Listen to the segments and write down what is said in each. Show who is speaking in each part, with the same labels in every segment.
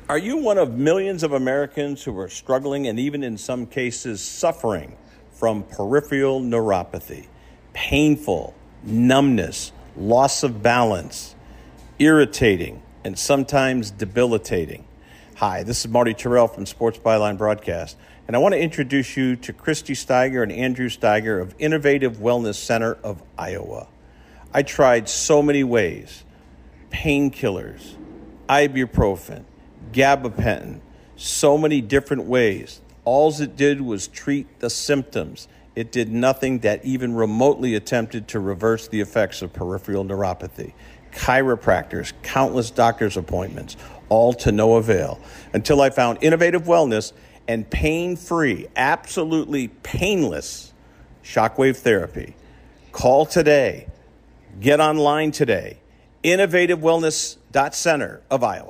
Speaker 1: Are you one of millions of Americans who are struggling and even in some cases suffering from peripheral neuropathy? Painful, numbness, loss of balance, irritating, and sometimes debilitating. Hi, this is Marty Terrell from Sports Byline Broadcast, and I want to introduce you to Christy Steiger and Andrew Steiger of Innovative Wellness Center of Iowa. I tried so many ways: painkillers, ibuprofen, gabapentin, so many different ways. All it did was treat the symptoms. It did nothing that even remotely attempted to reverse the effects of peripheral neuropathy. Chiropractors, countless doctor's appointments, all to no avail, until I found Innovative Wellness and pain-free, absolutely painless shockwave therapy. Call today. Get online today. InnovativeWellness.Center of Iowa.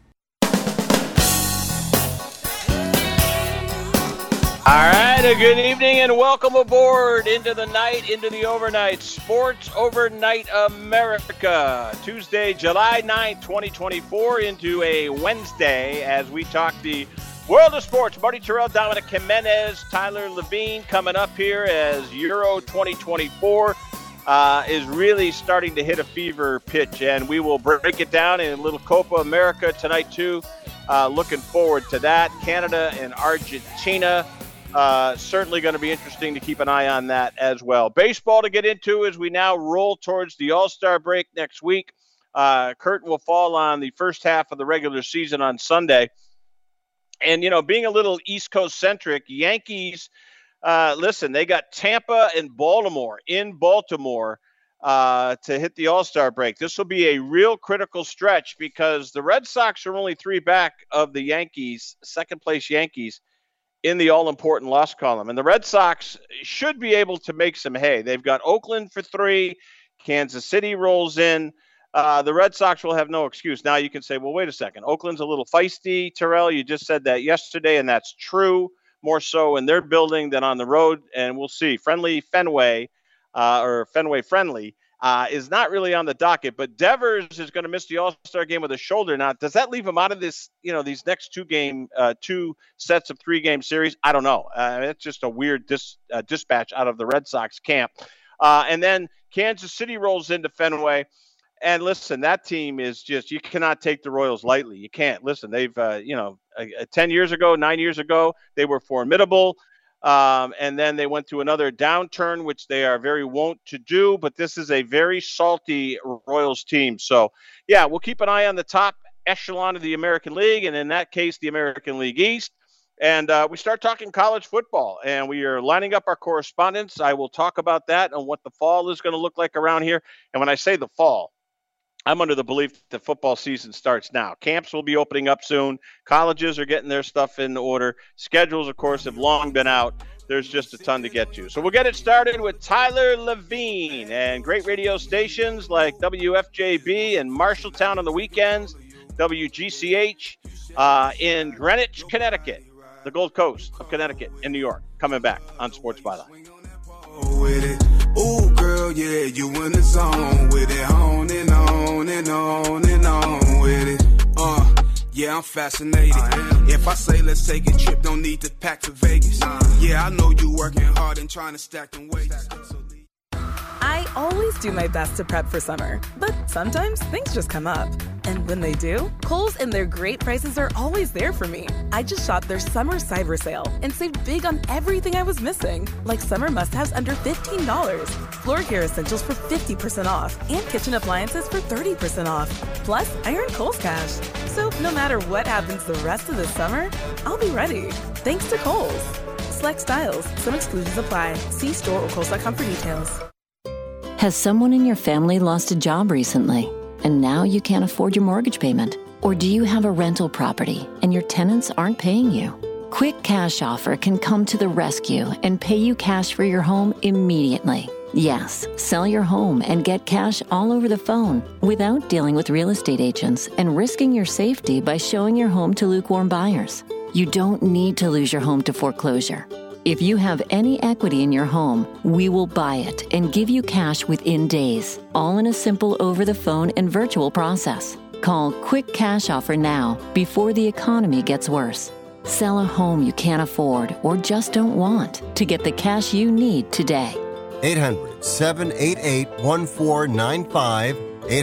Speaker 2: All right, a good evening and welcome aboard into the night, into the overnight, Sports Overnight America. Tuesday, July 9th, 2024, into a Wednesday as we talk the world of sports. Marty Terrell, Dominic Jimenez, Tyler Levine coming up here as Euro 2024 is really starting to hit a fever pitch, and we will break it down in a little Copa America tonight too. Looking forward to that. Canada and Argentina. Certainly going to be interesting to keep an eye on that as well. Baseball to get into as we now roll towards the All-Star break next week. Curtain will fall on the first half of the regular season on Sunday. And, you know, being a little East Coast-centric, Yankees, listen, they got Tampa and Baltimore in Baltimore to hit the All-Star break. This will be a real critical stretch because the Red Sox are only 3 back of the Yankees, second-place Yankees, in the all-important loss column. And the Red Sox should be able to make some hay. They've got Oakland for 3. Kansas City rolls in. The Red Sox will have no excuse. Now you can say, well, wait a second. Oakland's a little feisty, Terrell. You just said that yesterday, and that's true, more so in their building than on the road. And we'll see. Friendly Fenway, or Fenway Friendly, is not really on the docket, but Devers is going to miss the All-Star game with a shoulder. Now, does that leave him out of this, these next two sets of 3-game series? I don't know. It's just a weird dispatch out of the Red Sox camp. And then Kansas City rolls into Fenway. And listen, that team is just, you cannot take the Royals lightly. You can't. Listen, they've, 10 years ago, 9 years ago, they were formidable. And then they went through another downturn, which they are very wont to do. But this is a very salty Royals team. So, yeah, we'll keep an eye on the top echelon of the American League, and in that case, the American League East. And we start talking college football, and we are lining up our correspondents. I will talk about that and what the fall is going to look like around here. And when I say the fall, I'm under the belief that football season starts now. Camps will be opening up soon. Colleges are getting their stuff in order. Schedules, of course, have long been out. There's just a ton to get to. So we'll get it started with Tyler Levine and great radio stations like WFJB in Marshalltown on the weekends, WGCH in Greenwich, Connecticut, the Gold Coast of Connecticut in New York, coming back on Sports Byline.
Speaker 3: Ooh, girl, yeah, you in the zone with it, on and on and on and on with it. Yeah, I'm fascinated. If I say let's take a trip, don't need to pack for Vegas. Yeah, I know you working hard and trying to stack them weights.
Speaker 4: I always do my best to prep for summer, but sometimes things just come up. And when they do, Kohl's and their great prices are always there for me. I just shopped their summer cyber sale and saved big on everything I was missing, like summer must-haves under $15, floor care essentials for 50% off, and kitchen appliances for 30% off. Plus, I earned Kohl's Cash. So no matter what happens the rest of the summer, I'll be ready. Thanks to Kohl's. Select styles. Some exclusions apply. See store or Kohl's.com for details.
Speaker 5: Has someone in your family lost a job recently, and now you can't afford your mortgage payment? Or do you have a rental property and your tenants aren't paying you? Quick Cash Offer can come to the rescue and pay you cash for your home immediately. Yes, sell your home and get cash all over the phone without dealing with real estate agents and risking your safety by showing your home to lukewarm buyers. You don't need to lose your home to foreclosure. If you have any equity in your home, we will buy it and give you cash within days, all in a simple over-the-phone and virtual process. Call Quick Cash Offer now before the economy gets worse. Sell a home you can't afford or just don't want to get the cash you need today.
Speaker 6: 800-788-1495.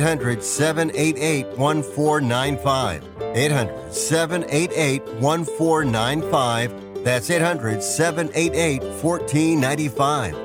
Speaker 6: 800-788-1495. 800-788-1495. That's 800-788-1495.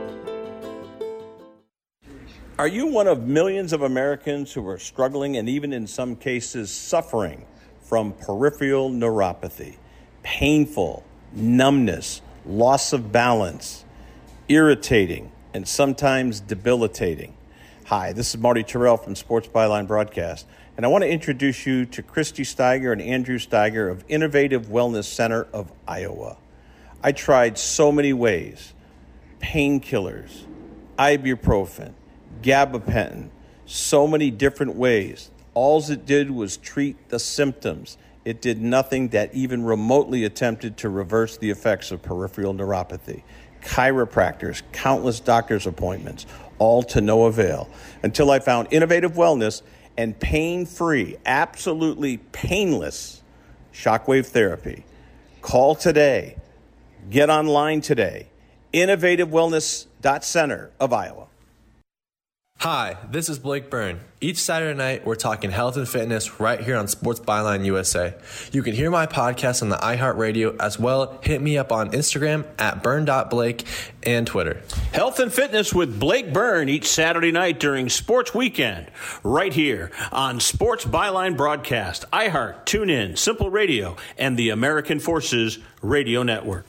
Speaker 1: Are you one of millions of Americans who are struggling and even in some cases suffering from peripheral neuropathy? Painful, numbness, loss of balance, irritating, and sometimes debilitating. Hi, this is Marty Terrell from Sports Byline Broadcast, and I want to introduce you to Christy Steiger and Andrew Steiger of Innovative Wellness Center of Iowa. I tried so many ways: painkillers, ibuprofen, gabapentin, so many different ways. All it did was treat the symptoms. It did nothing that even remotely attempted to reverse the effects of peripheral neuropathy. Chiropractors, countless doctor's appointments, all to no avail, until I found Innovative Wellness and pain-free, absolutely painless shockwave therapy. Call today. Get online today. InnovativeWellness.Center of Iowa.
Speaker 7: Hi, this is Blake Byrne. Each Saturday night, we're talking health and fitness right here on Sports Byline USA. You can hear my podcast on the iHeartRadio as well. Hit me up on Instagram at burn.blake and Twitter.
Speaker 2: Health and fitness with Blake Byrne each Saturday night during Sports Weekend, right here on Sports Byline Broadcast, iHeart, TuneIn, Simple Radio, and the American Forces Radio Network.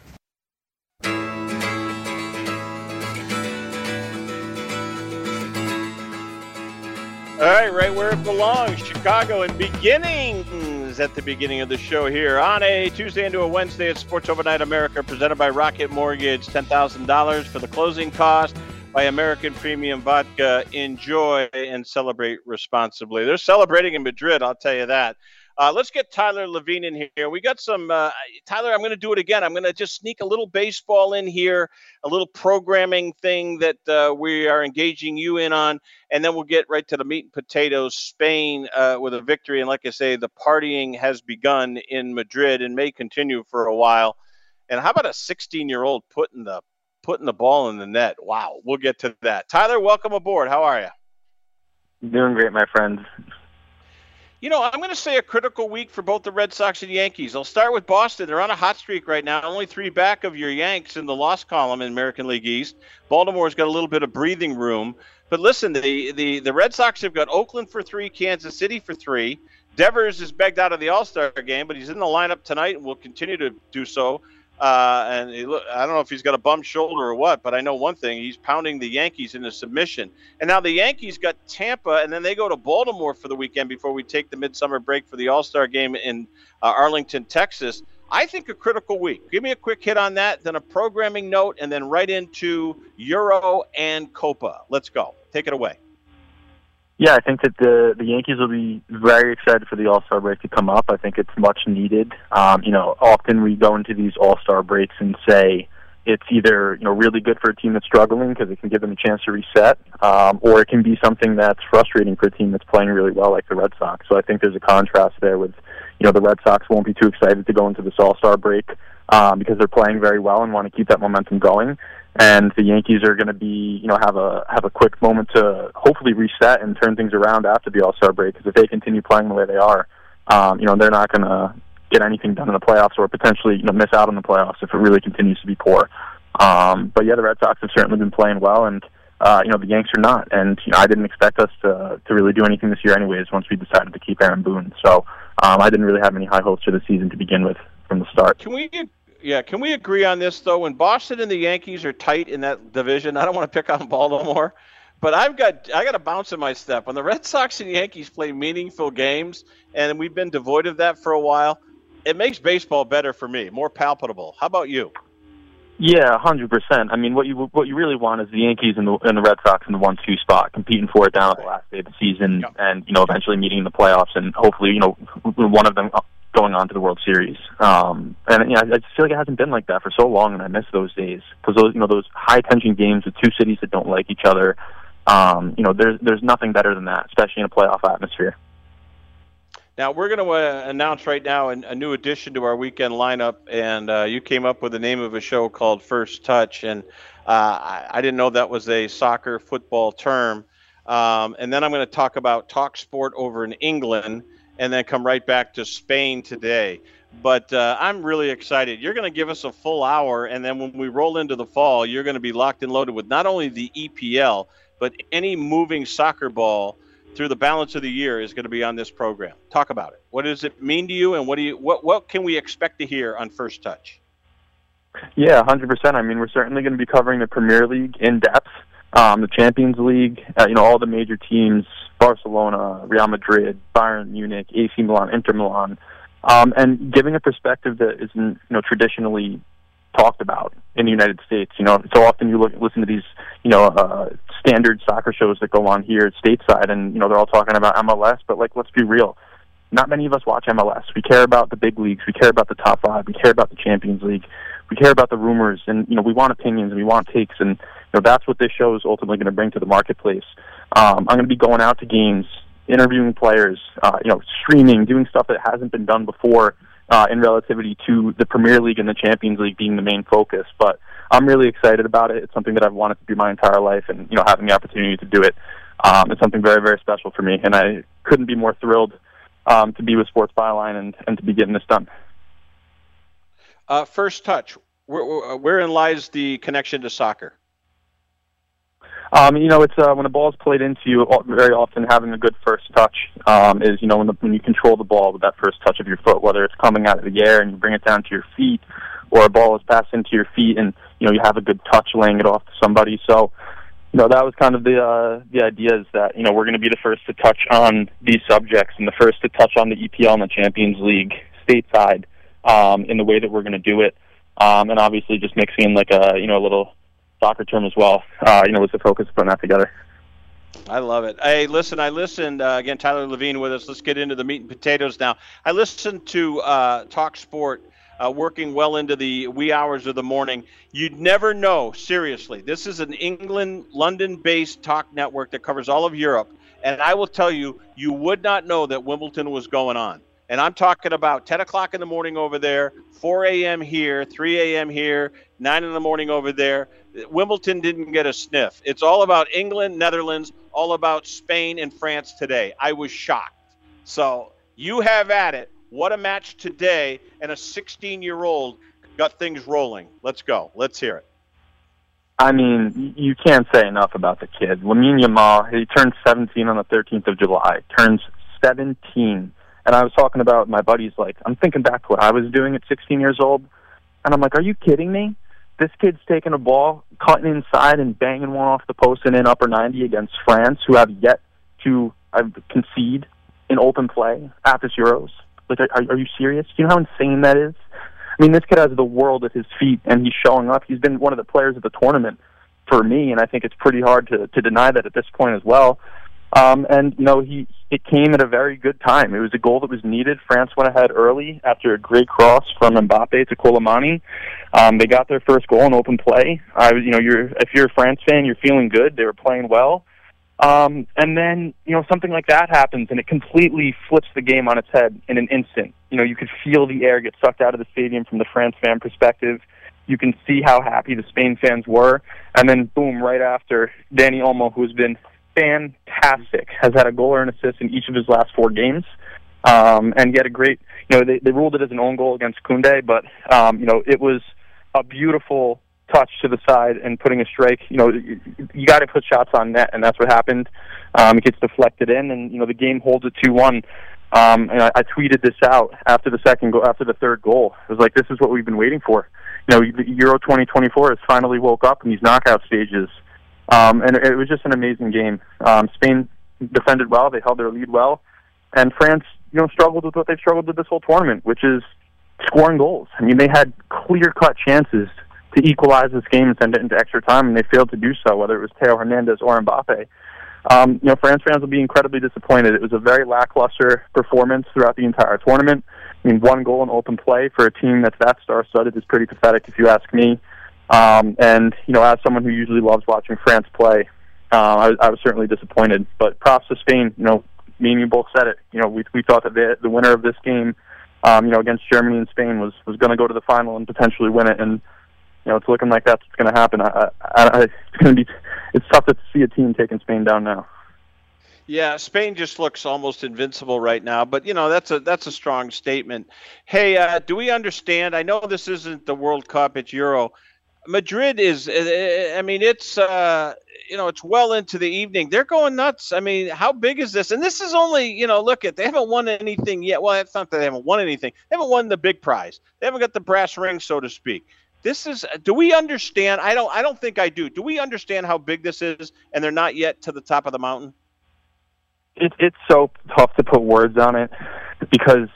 Speaker 2: All right where it belongs, Chicago, and beginnings at the beginning of the show here on a Tuesday into a Wednesday at Sports Overnight America, presented by Rocket Mortgage. $10,000 for the closing cost by American Premium Vodka. Enjoy and celebrate responsibly. They're celebrating in Madrid, I'll tell you that. Let's get Tyler Levine in here. We got some, Tyler, I'm going to do it again. I'm going to just sneak a little baseball in here, a little programming thing that we are engaging you in on, and then we'll get right to the meat and potatoes. Spain with a victory, and like I say, the partying has begun in Madrid and may continue for a while. And how about a 16-year-old putting the ball in the net? Wow, we'll get to that. Tyler, welcome aboard. How are you?
Speaker 8: Doing great, my friends.
Speaker 2: You know, I'm going to say a critical week for both the Red Sox and Yankees. I'll start with Boston. They're on a hot streak right now, only 3 back of your Yanks in the loss column in American League East. Baltimore's got a little bit of breathing room. But listen, the Red Sox have got Oakland for 3, Kansas City for 3. Devers is begged out of the All-Star game, but he's in the lineup tonight and will continue to do so. I don't know if he's got a bum shoulder or what, but I know one thing. He's pounding the Yankees into submission. And now the Yankees got Tampa, and then they go to Baltimore for the weekend before we take the midsummer break for the All-Star game in Arlington, Texas. I think a critical week. Give me a quick hit on that, then a programming note, and then right into Euro and Copa. Let's go. Take it away.
Speaker 8: Yeah, I think that the Yankees will be very excited for the All-Star break to come up. I think it's much needed. Often we go into these All-Star breaks and say it's either really good for a team that's struggling because it can give them a chance to reset, or it can be something that's frustrating for a team that's playing really well like the Red Sox. So I think there's a contrast there with the Red Sox won't be too excited to go into this All-Star break because they're playing very well and want to keep that momentum going. And the Yankees are going to be, have a quick moment to hopefully reset and turn things around after the All-Star break. Because if they continue playing the way they are, they're not going to get anything done in the playoffs, or potentially, miss out on the playoffs if it really continues to be poor. But yeah, the Red Sox have certainly been playing well, and the Yanks are not. And I didn't expect us to really do anything this year, anyways. Once we decided to keep Aaron Boone, so I didn't really have any high hopes for the season to begin with from the start.
Speaker 2: Can we agree on this, though? When Boston and the Yankees are tight in that division, I don't want to pick on Baltimore, but I got a bounce in my step. When the Red Sox and Yankees play meaningful games, and we've been devoid of that for a while, it makes baseball better for me, more palpable. How about you?
Speaker 8: Yeah, 100%. I mean, what you really want is the Yankees and the Red Sox in the 1-2 spot, competing for it down at the last day of the season, and eventually meeting in the playoffs, and hopefully one of them going on to the World Series. I just feel like it hasn't been like that for so long, and I miss those days because those high tension games with two cities that don't like each other. There's nothing better than that, especially in a playoff atmosphere.
Speaker 2: Now, we're going to announce right now a new addition to our weekend lineup, and you came up with the name of a show called First Touch, and I didn't know that was a soccer football term. And then I'm going to talk about talk sport over in England, and then come right back to Spain today. But I'm really excited. You're going to give us a full hour, and then when we roll into the fall, you're going to be locked and loaded with not only the EPL, but any moving soccer ball through the balance of the year is going to be on this program. Talk about it. What does it mean to you, and what can we expect to hear on First Touch?
Speaker 8: Yeah, 100%. I mean, we're certainly going to be covering the Premier League in depth, the Champions League, all the major teams, Barcelona, Real Madrid, Bayern Munich, AC Milan, Inter Milan, and giving a perspective that isn't, traditionally talked about in the United States. So often you listen to these, standard soccer shows that go on here stateside, and, they're all talking about MLS, but, let's be real. Not many of us watch MLS. We care about the big leagues. We care about the top five. We care about the Champions League. We care about the rumors, and, we want opinions, and we want takes, and, that's what this show is ultimately going to bring to the marketplace. I'm going to be going out to games, interviewing players, streaming, doing stuff that hasn't been done before, in relativity to the Premier League and the Champions League being the main focus. But I'm really excited about it. It's something that I've wanted to do my entire life, and, having the opportunity to do it, it's something very, very special for me, and I couldn't be more thrilled to be with Sports Byline and to be getting this done.
Speaker 2: First Touch, wherein lies the connection to soccer?
Speaker 8: It's when a ball is played into you, very often having a good first touch is, when you control the ball with that first touch of your foot, whether it's coming out of the air and you bring it down to your feet, or a ball is passed into your feet and, you have a good touch laying it off to somebody. So, that was kind of the idea, is that, we're going to be the first to touch on these subjects and the first to touch on the EPL and the Champions League stateside in the way that we're going to do it. And obviously just mixing in a little soccer term as well, was the focus of putting that together.
Speaker 2: I love it. Hey, listen, I listened, again, Tyler Levine with us. Let's get into the meat and potatoes now. I listened to Talk Sport working well into the wee hours of the morning. You'd never know, seriously. This is an England, London-based talk network that covers all of Europe. And I will tell you, you would not know that Wimbledon was going on. And I'm talking about 10 o'clock in the morning over there, 4 a.m. here, 3 a.m. here, 9 in the morning over there. Wimbledon didn't get a sniff. It's all about England, Netherlands, all about Spain and France today. I was shocked. So you have at it. What a match today, and a 16-year-old got things rolling. Let's go. Let's hear it.
Speaker 8: I mean, you can't say enough about the kid. Lamine Yamal, he turned 17 on the 13th of July. Turns 17. And I was talking about my buddies, I'm thinking back to what I was doing at 16 years old, and I'm like, are you kidding me? This kid's taking a ball, cutting inside and banging one off the post and in upper 90 against France, who have yet to concede in open play at this Euros. Are you serious? Do you know how insane that is? I mean, this kid has the world at his feet, and he's showing up. He's been one of the players of the tournament for me, and I think it's pretty hard to deny that at this point as well. It came at a very good time. It was a goal that was needed. France went ahead early after a great cross from Mbappe to Koulibaly. They got their first goal in open play. If you're a France fan, you're feeling good. They were playing well. And then, something like that happens, and it completely flips the game on its head in an instant. You could feel the air get sucked out of the stadium from the France fan perspective. You can see how happy the Spain fans were. And then, boom, right after, Dani Olmo, who has been fantastic, has had a goal or an assist in each of his last 4 games, and get a great, they ruled it as an own goal against Koundé, but it was a beautiful touch to the side and putting a strike. You got to put shots on net, and that's what happened. It gets deflected in, and the game holds at 2-1. And I tweeted this out after the third goal. It was like, this is what we've been waiting for. Euro 2024 has finally woke up in these knockout stages. And it was just an amazing game. Spain defended well. They held their lead well. And France, struggled with what they've struggled with this whole tournament, which is scoring goals. I mean, they had clear-cut chances to equalize this game and send it into extra time, and they failed to do so, whether it was Theo Hernandez or Mbappe. France fans will be incredibly disappointed. It was a very lackluster performance throughout the entire tournament. I mean, 1 goal in open play for a team that's that star-studded is pretty pathetic, if you ask me. And, as someone who usually loves watching France play, I was certainly disappointed. But props to Spain, me and you both said it. We thought that the winner of this game, against Germany and Spain was going to go to the final and potentially win it. And it's looking like that's what's going to happen. It's tough to see a team taking Spain down now.
Speaker 2: Yeah, Spain just looks almost invincible right now, but that's a strong statement. Hey, do we understand? I know this isn't the World Cup; it's Euro. Madrid is. It's it's well into the evening. They're going nuts. I mean, how big is this? And this is only they haven't won anything yet. Well, it's not that they haven't won anything. They haven't won the big prize. They haven't got the brass ring, so to speak. Do we understand? I don't think I do. Do we understand how big this is? And they're not yet to the top of the mountain.
Speaker 8: It's so tough to put words on it because,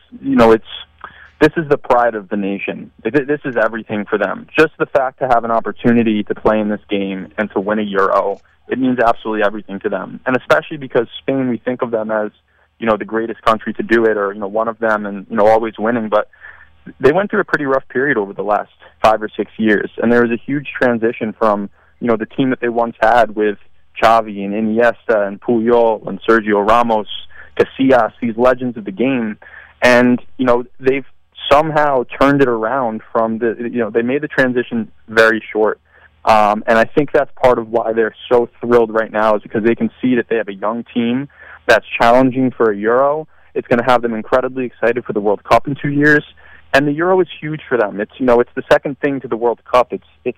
Speaker 8: this is the pride of the nation. This is everything for them. Just the fact to have an opportunity to play in this game and to win a Euro, it means absolutely everything to them. And especially because Spain, we think of them as, the greatest country to do it or, one of them and, always winning. But they went through a pretty rough period over the last 5 or 6 years. And there was a huge transition from, the team that they once had with Xavi and Iniesta and Puyol and Sergio Ramos, Casillas, these legends of the game. And, they've somehow turned it around from they made the transition very short. And I think that's part of why they're so thrilled right now is because they can see that they have a young team that's challenging for a Euro. It's going to have them incredibly excited for the World Cup in 2 years. And the Euro is huge for them. It's, it's the second thing to the World Cup. It's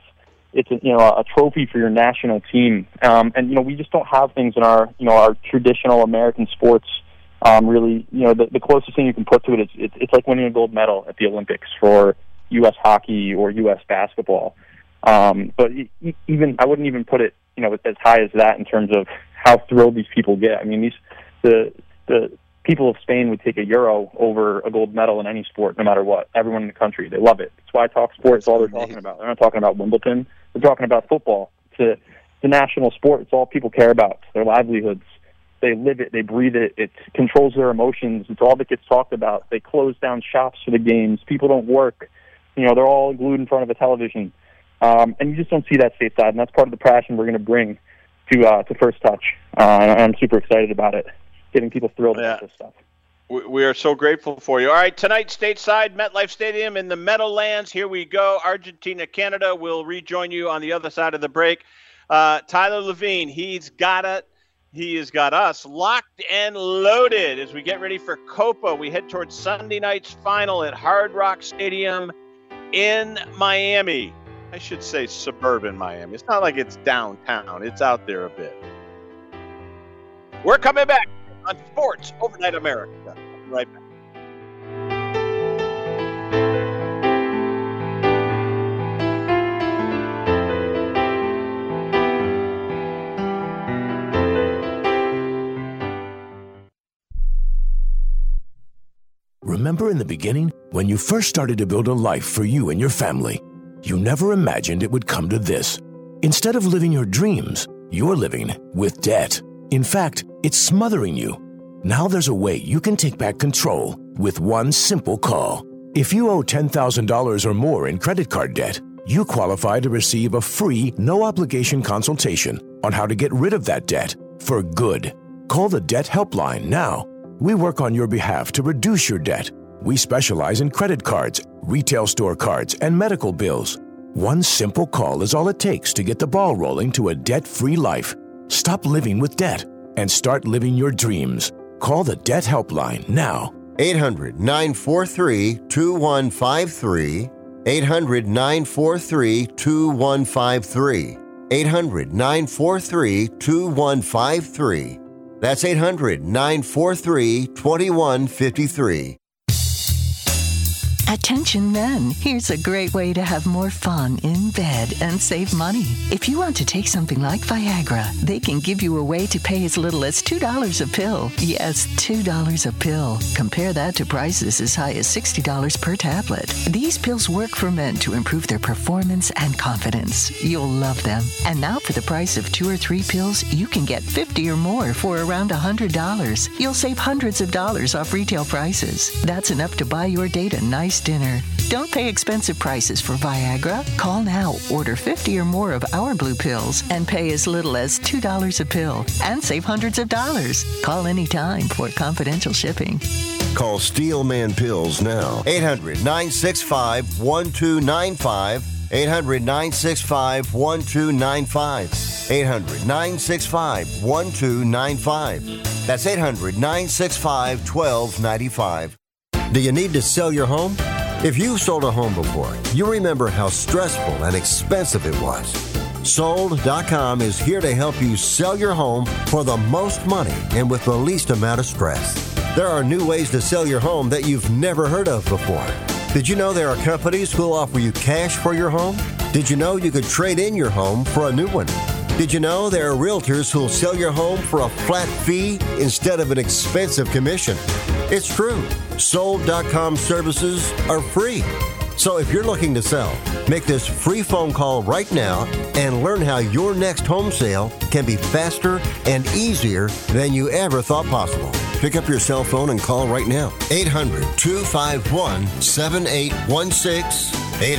Speaker 8: a trophy for your national team. And we just don't have things in our traditional American sports. Really, the closest thing you can put to it is it's like winning a gold medal at the Olympics for U.S. hockey or U.S. basketball. But even I wouldn't even put it, as high as that in terms of how thrilled these people get. I mean, the people of Spain would take a Euro over a gold medal in any sport, no matter what. Everyone in the country, they love it. That's why Talk Sport is all they're talking about. They're not talking about Wimbledon. They're talking about football. It's a national sport. It's all people care about. It's their livelihoods. They live it. They breathe it. It controls their emotions. It's all that gets talked about. They close down shops for the games. People don't work. They're all glued in front of a television. And you just don't see that stateside, and that's part of the passion we're going to bring to First Touch. And I'm super excited about it, getting people thrilled about this stuff.
Speaker 2: We are so grateful for you. All right, tonight, stateside, MetLife Stadium in the Meadowlands. Here we go. Argentina, Canada. We'll rejoin you on the other side of the break. Tyler Levine, he's got it. He has got us locked and loaded as we get ready for Copa. We head towards Sunday night's final at Hard Rock Stadium in Miami. I should say suburban Miami. It's not like it's downtown. It's out there a bit. We're coming back on Sports Overnight America. Right back.
Speaker 9: Remember in the beginning, when you first started to build a life for you and your family, you never imagined it would come to this. Instead of living your dreams, you're living with debt. In fact, it's smothering you. Now there's a way you can take back control with one simple call. If you owe $10,000 or more in credit card debt, you qualify to receive a free, no-obligation consultation on how to get rid of that debt for good. Call the Debt Helpline now. We work on your behalf to reduce your debt. We specialize in credit cards, retail store cards, and medical bills. One simple call is all it takes to get the ball rolling to a debt-free life. Stop living with debt and start living your dreams. Call the Debt Helpline now.
Speaker 6: 800-943-2153. 800-943-2153. 800-943-2153. That's 800-943-2153.
Speaker 10: Attention men, here's a great way to have more fun in bed and save money. If you want to take something like Viagra, they can give you a way to pay as little as $2 a pill. Yes, $2 a pill. Compare that to prices as high as $60 per tablet. These pills work for men to improve their performance and confidence. You'll love them. And now for the price of 2 or 3 pills, you can get 50 or more for around $100. You'll save hundreds of dollars off retail prices. That's enough to buy your date a nice dinner. Don't pay expensive prices for Viagra. Call now, order 50 or more of our blue pills, and pay as little as $2 a pill and save hundreds of dollars. Call anytime for confidential shipping.
Speaker 6: Call Steelman Pills now. 800-965-1295. 800-965-1295. 800-965-1295. That's 800-965-1295. Do you need to sell your home? If you've sold a home before, you remember how stressful and expensive it was. Sold.com is here to help you sell your home for the most money and with the least amount of stress. There are new ways to sell your home that you've never heard of before. Did you know there are companies who'll offer you cash for your home? Did you know you could trade in your home for a new one? Did you know there are realtors who'll sell your home for a flat fee instead of an expensive commission? It's true. Sold.com services are free. So if you're looking to sell, make this free phone call right now and learn how your next home sale can be faster and easier than you ever thought possible. Pick up your cell phone and call right now. 800-251-7816.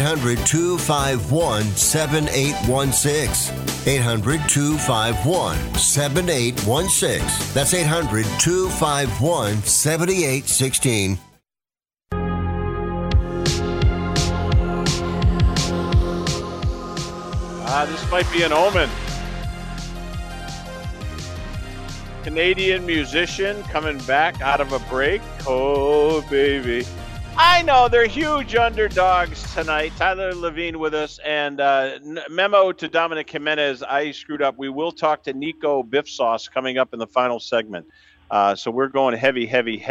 Speaker 6: 800-251-7816. 800-251-7816. That's 800-251-7816.
Speaker 2: This might be an omen. Canadian musician coming back out of a break. Oh, baby. I know they're huge underdogs tonight. Tyler Levine with us, and memo to Dominic Jimenez. I screwed up. We will talk to Nico Biff Sauce coming up in the final segment. So we're going heavy,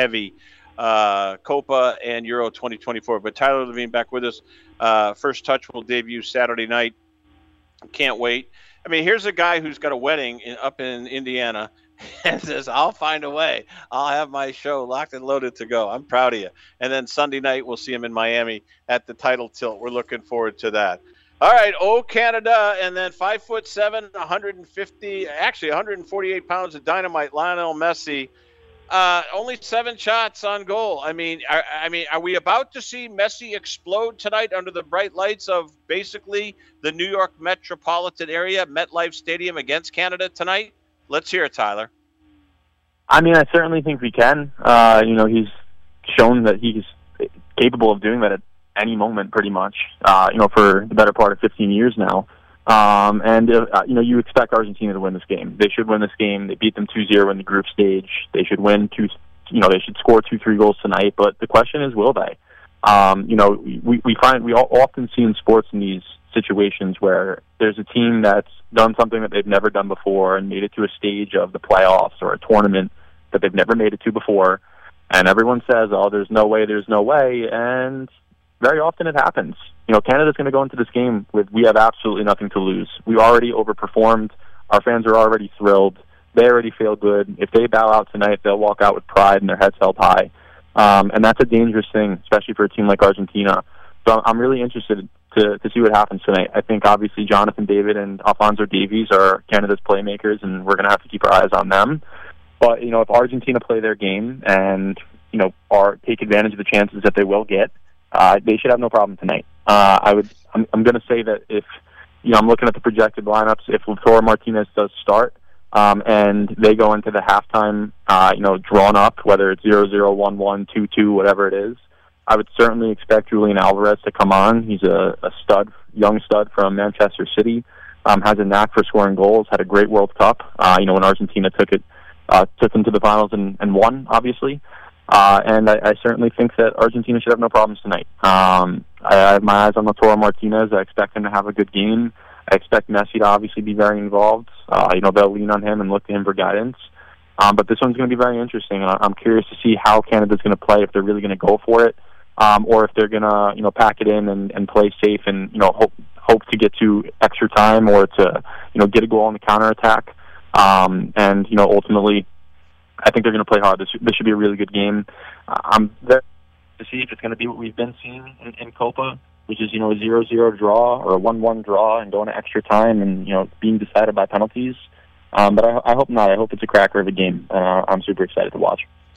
Speaker 2: Copa and Euro 2024. But Tyler Levine back with us. First Touch will debut Saturday night. Can't wait. I mean, here's a guy who's got a wedding up in Indiana and says, I'll find a way. I'll have my show locked and loaded to go. I'm proud of you. And then Sunday night, we'll see him in Miami at the title tilt. We're looking forward to that. All right, Canada, and then 5'7", 148 pounds of dynamite, Lionel Messi. Only 7 shots on goal. I mean, are we about to see Messi explode tonight under the bright lights of basically the New York metropolitan area, MetLife Stadium against Canada tonight? Let's hear it, Tyler.
Speaker 8: I mean, I certainly think we can. He's shown that he's capable of doing that at any moment, pretty much. For the better part of 15 years now. You expect Argentina to win this game. They should win this game. They beat them 2-0 in the group stage. They should win they should score 2-3 goals tonight. But the question is, will they? We often see in sports in these situations where there's a team that's done something that they've never done before and made it to a stage of the playoffs or a tournament that they've never made it to before, and everyone says, "Oh, there's no way," and very often it happens. Canada's going to go into this game with, we have absolutely nothing to lose. We already overperformed. Our fans are already thrilled. They already feel good. If they bow out tonight, they'll walk out with pride and their heads held high. And that's a dangerous thing, especially for a team like Argentina. So I'm really interested to see what happens tonight. I think, obviously, Jonathan David and Alphonso Davies are Canada's playmakers, and we're going to have to keep our eyes on them. But, if Argentina play their game and, take advantage of the chances that they will get, they should have no problem tonight. I'm going to say that if, I'm looking at the projected lineups, if Lautaro Martinez does start, and they go into the halftime, drawn up, whether it's 0-0, 1-1, 2-2, whatever it is, I would certainly expect Julian Alvarez to come on. He's a young stud from Manchester City, has a knack for scoring goals, had a great World Cup, when Argentina took them to the finals and won, obviously. And I certainly think that Argentina should have no problems tonight. I have my eyes on Lautaro Martinez. I expect him to have a good game. I expect Messi to obviously be very involved. They'll lean on him and look to him for guidance. But this one's going to be very interesting, and I'm curious to see how Canada's going to play, if they're really going to go for it, or if they're going to, pack it in and play safe and, hope to get to extra time or to, get a goal on the counterattack. Ultimately, I think they're going to play hard. This should be a really good game. I'm there to see if it's going to be what we've been seeing in Copa, which is, a 0-0 draw or a 1-1 draw and going to extra time and, being decided by penalties. But I hope not. I hope it's a cracker of a game. I'm super excited to watch.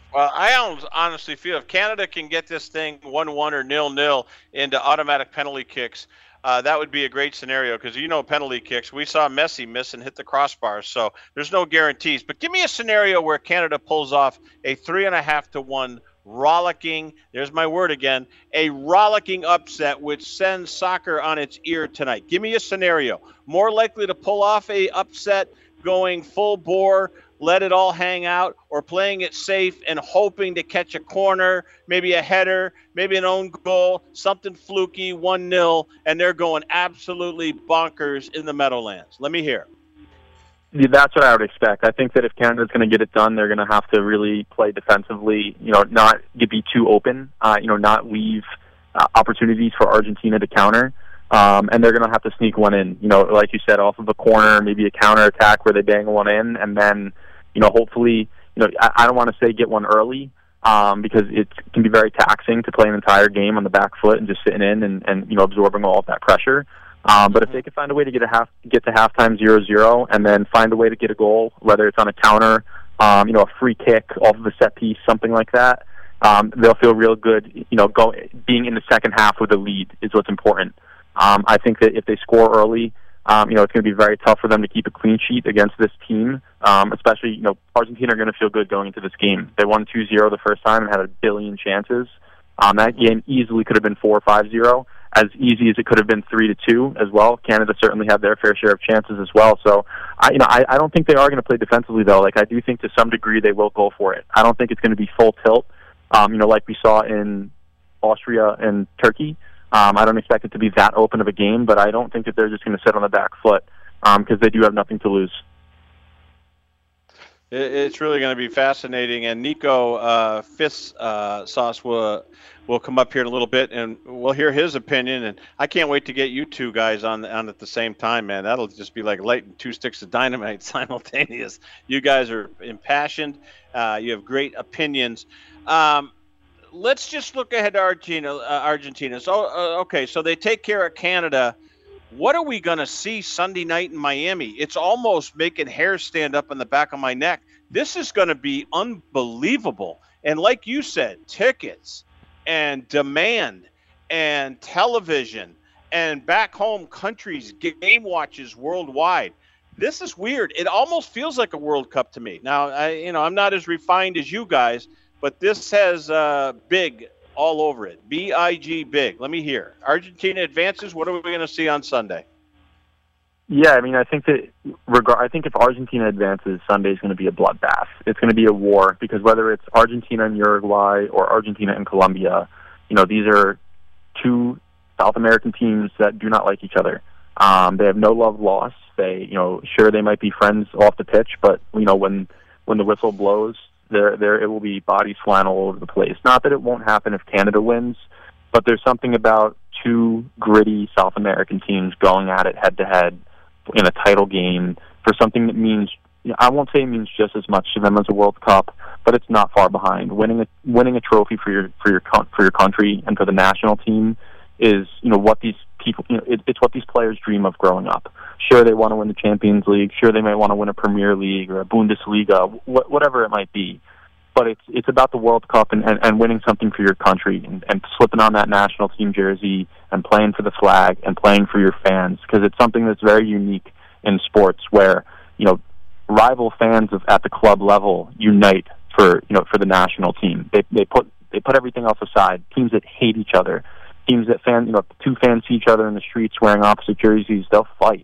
Speaker 2: Well, I honestly feel if Canada can get this thing 1-1 or 0-0 into automatic penalty kicks, that would be a great scenario because, penalty kicks. We saw Messi miss and hit the crossbar, so there's no guarantees. But give me a scenario where Canada pulls off a 3.5-1 rollicking, there's my word again, a rollicking upset which sends soccer on its ear tonight. Give me a scenario. More likely to pull off a upset going full bore, let it all hang out, or playing it safe and hoping to catch a corner, maybe a header, maybe an own goal, something fluky, 1-0, and they're going absolutely bonkers in the Meadowlands. Let me hear.
Speaker 8: Yeah, that's what I would expect. I think that if Canada's going to get it done, they're going to have to really play defensively, not to be too open, not leave opportunities for Argentina to counter. And they're going to have to sneak one in, like you said, off of a corner, maybe a counterattack where they bang one in, and then, hopefully, I don't want to say get one early, because it can be very taxing to play an entire game on the back foot and just sitting in and absorbing all of that pressure. But if they can find a way to get to halftime 0-0 and then find a way to get a goal, whether it's on a counter, a free kick off of a set piece, something like that, they'll feel real good. Being in the second half with a lead is what's important. I think that if they score early, it's going to be very tough for them to keep a clean sheet against this team. Especially, Argentina are going to feel good going into this game. They won 2-0 the first time and had a billion chances. That game easily could have been 4 or 5-0, as easy as it could have been 3-2 as well. Canada certainly had their fair share of chances as well. So, I don't think they are going to play defensively though. Like I do think to some degree they will go for it. I don't think it's going to be full tilt. Like we saw in Austria and Turkey. I don't expect it to be that open of a game, but I don't think that they're just going to sit on the back foot because they do have nothing to lose.
Speaker 2: It's really going to be fascinating, and Nico Sauce will come up here in a little bit, and we'll hear his opinion. And I can't wait to get you two guys on at the same time, man. That'll just be like lighting two sticks of dynamite simultaneous. You guys are impassioned. You have great opinions. Let's just look ahead to Argentina. So, okay, so they take care of Canada. What are we going to see Sunday night in Miami? It's almost making hair stand up on the back of my neck. This is going to be unbelievable. And like you said, tickets and demand and television and back home countries, game watches worldwide. This is weird. It almost feels like a World Cup to me. Now, I'm not as refined as you guys, but this has big all over it. BIG big. Let me hear. Argentina advances. What are we going to see on Sunday?
Speaker 8: Yeah, I think that if Argentina advances, Sunday is going to be a bloodbath. It's going to be a war because whether it's Argentina and Uruguay or Argentina and Colombia, these are two South American teams that do not like each other. They have no love lost. They, sure they might be friends off the pitch, but when the whistle blows, there it will be bodies flying all over the place. Not that it won't happen if Canada wins, but there's something about two gritty South American teams going at it head-to-head in a title game for something that means, I won't say it means just as much to them as a World Cup, but it's not far behind. Winning a trophy for your country and for the national team is what these people, it's what these players dream of growing up. Sure, they want to win the Champions League. Sure, they might want to win a Premier League or a Bundesliga, whatever it might be. But it's about the World Cup and winning something for your country and slipping on that national team jersey and playing for the flag and playing for your fans, because it's something that's very unique in sports where rival fans at the club level unite for the national team. They put everything else aside. Teams that hate each other, teams that two fans see each other in the streets wearing opposite jerseys, they'll fight.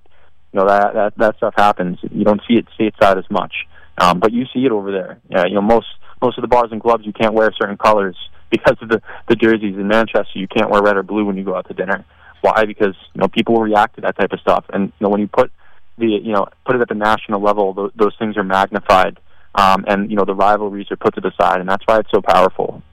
Speaker 8: That stuff happens. You don't see it stateside as much, but you see it over there. Most of the bars and clubs you can't wear certain colors because of the jerseys. In Manchester, you can't wear red or blue when you go out to dinner. Why? Because people will react to that type of stuff, and when you put it at the national level, those things are magnified, and the rivalries are put to the side, and that's why it's so powerful.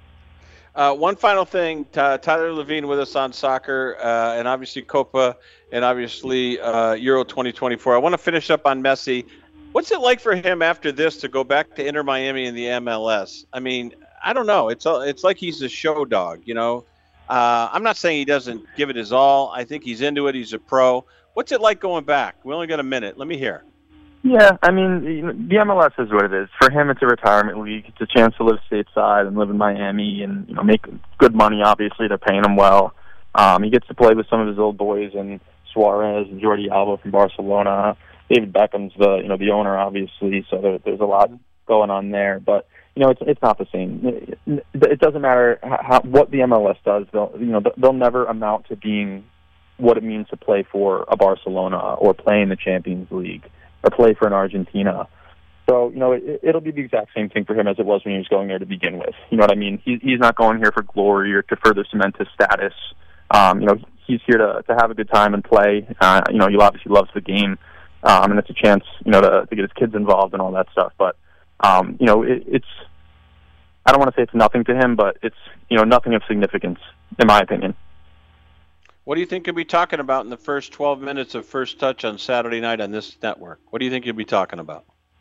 Speaker 2: One final thing, Tyler Levine with us on soccer, and obviously Copa, and obviously Euro 2024. I want to finish up on Messi. What's it like for him after this to go back to Inter Miami in the MLS? I don't know. It's like he's a show dog, I'm not saying he doesn't give it his all. I think he's into it. He's a pro. What's it like going back? We only got a minute. Let me hear.
Speaker 8: Yeah, I mean, the MLS is what it is. For him, it's a retirement league. It's a chance to live stateside and live in Miami and make good money, obviously. They're paying him well. He gets to play with some of his old boys and Suarez and Jordi Alba from Barcelona. David Beckham's the owner, obviously, so there's a lot going on there. But it's not the same. It doesn't matter what the MLS does. They'll never amount to being what it means to play for a Barcelona or play in the Champions League or play for an Argentina. So it'll be the exact same thing for him as it was when he was going there to begin with. You know what I mean? He's not going here for glory or to further cement his status. He's here to have a good time and play. He obviously loves the game, and it's a chance to get his kids involved and all that stuff. But it's I don't want to say it's nothing to him, but it's nothing of significance in my opinion.
Speaker 2: What do you think you'll be talking about in the first 12 minutes of First Touch on Saturday night on this network? What do you think you'll be talking about?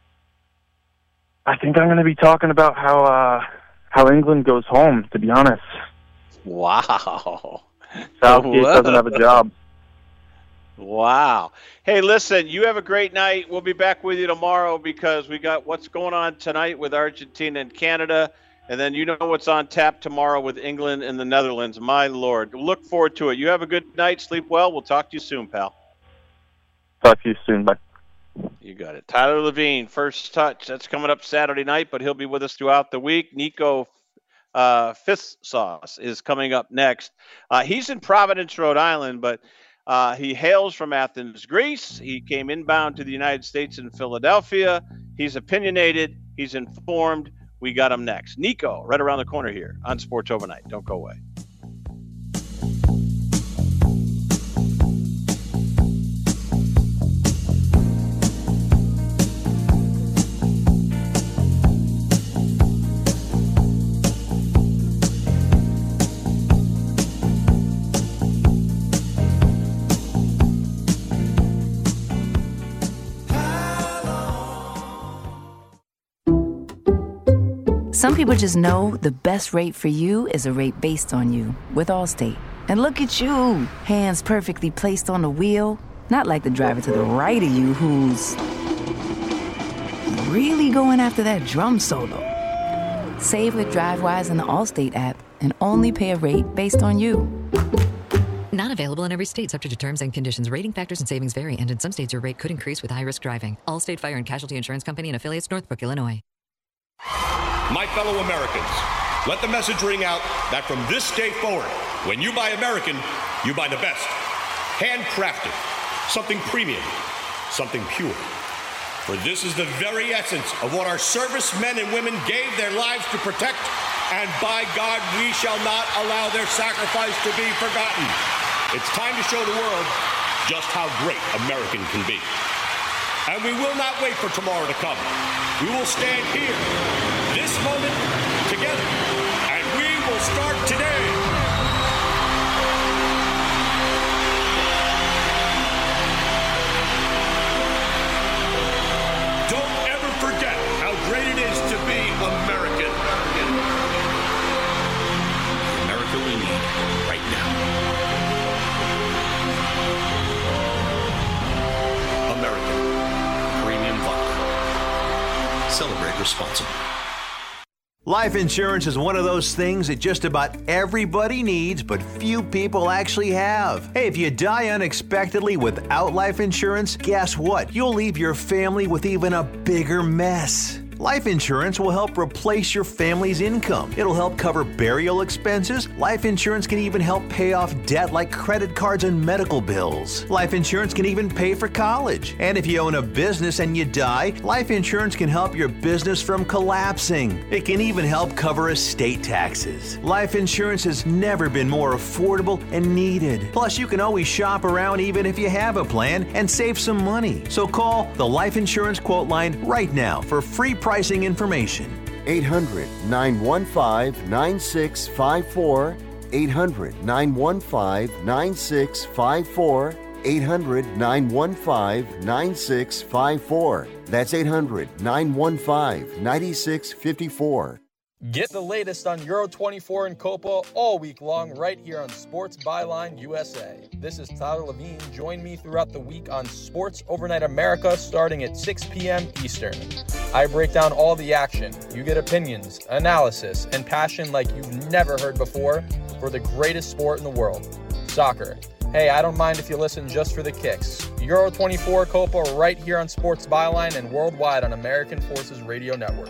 Speaker 8: I think I'm going to be talking about how England goes home, to be honest.
Speaker 2: Wow.
Speaker 8: Southgate doesn't have a job.
Speaker 2: Wow. Hey, listen, you have a great night. We'll be back with you tomorrow because we got what's going on tonight with Argentina and Canada. And then what's on tap tomorrow with England and the Netherlands. My Lord. Look forward to it. You have a good night. Sleep well. We'll talk to you soon, pal.
Speaker 8: Talk to you soon. Bye.
Speaker 2: You got it. Tyler Levine, First Touch. That's coming up Saturday night, but he'll be with us throughout the week. Nico Fifth Sauce is coming up next. He's in Providence, Rhode Island, but he hails from Athens, Greece. He came inbound to the United States in Philadelphia. He's opinionated. He's informed. We got him next. Nico, right around the corner here on Sports Overnight. Don't go away.
Speaker 11: Some people just know the best rate for you is a rate based on you with Allstate. And look at you, hands perfectly placed on the wheel. Not like the driver to the right of you who's really going after that drum solo. Save with DriveWise in the Allstate app and only pay a rate based on you.
Speaker 12: Not available in every state, subject to terms and conditions. Rating factors and savings vary, and in some states your rate could increase with high-risk driving. Allstate Fire and Casualty Insurance Company and affiliates, Northbrook, Illinois.
Speaker 13: My fellow Americans, let the message ring out that from this day forward, when you buy American, you buy the best. Handcrafted, something premium, something pure. For this is the very essence of what our servicemen and women gave their lives to protect, and by God, we shall not allow their sacrifice to be forgotten. It's time to show the world just how great American can be. And we will not wait for tomorrow to come. We will stand here, this moment, together, and we will start today. Don't ever forget how great it is to be American. America we need right now. American. Premium vodka. Celebrate responsibly.
Speaker 14: Life insurance is one of those things that just about everybody needs, but few people actually have. Hey, if you die unexpectedly without life insurance, guess what? You'll leave your family with even a bigger mess. Life insurance will help replace your family's income. It'll help cover burial expenses. Life insurance can even help pay off debt like credit cards and medical bills. Life insurance can even pay for college. And if you own a business and you die, life insurance can help your business from collapsing. It can even help cover estate taxes. Life insurance has never been more affordable and needed. Plus, you can always shop around even if you have a plan and save some money. So call the Life Insurance Quote Line right now for free pricing information.
Speaker 6: 800-915-9654. 800-915-9654. 800-915-9654. That's 800-915-9654.
Speaker 15: Get the latest on Euro 24 and Copa all week long right here on Sports Byline USA. This is Tyler Levine. Join me throughout the week on Sports Overnight America starting at 6 p.m. Eastern. I break down all the action. You get opinions, analysis, and passion like you've never heard before for the greatest sport in the world, soccer. Hey, I don't mind if you listen just for the kicks. Euro 24 Copa right here on Sports Byline and worldwide on American Forces Radio Network.